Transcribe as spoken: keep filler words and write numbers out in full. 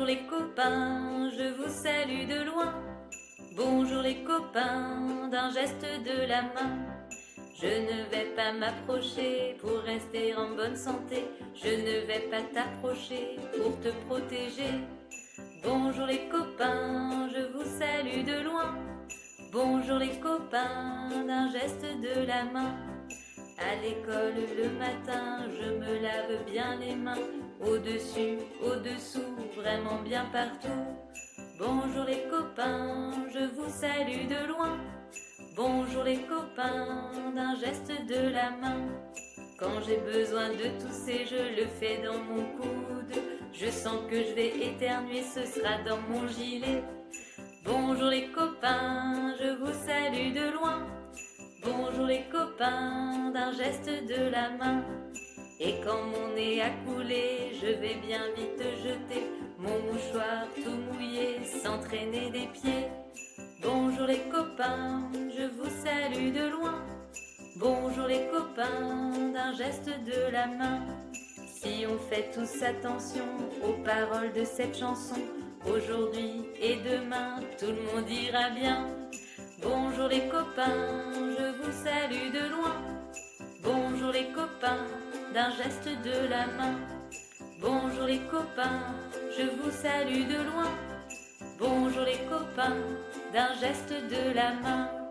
Bonjour les copains, je vous salue de loin. Bonjour les copains, d'un geste de la main. Je ne vais pas m'approcher pour rester en bonne santé. Je ne vais pas t'approcher pour te protéger. Bonjour les copains, je vous salue de loin. Bonjour les copains, d'un geste de la main. À l'école le matin, je me lave bien les mains. Au-dessus, au-dessous, vraiment bien partout. Bonjour les copains, je vous salue de loin. Bonjour les copains, d'un geste de la main. Quand j'ai besoin de tousser, je le fais dans mon coude. Je sens que je vais éternuer, ce sera dans mon gilet. Bonjour les copains, je vous salue de loin. Bonjour les copains, d'un geste de la main. Et quand mon nez a coulé, je vais bien vite jeter mon mouchoir tout mouillé, sans traîner des pieds. Bonjour les copains, je vous salue de loin. Bonjour les copains, d'un geste de la main. Si on fait tous attention aux paroles de cette chanson, aujourd'hui et demain, tout le monde ira bien. Bonjour les copains, je vous salue de loin. Bonjour les copains, d'un geste de la main. Bonjour les copains, je vous salue de loin. Bonjour les copains, d'un geste de la main.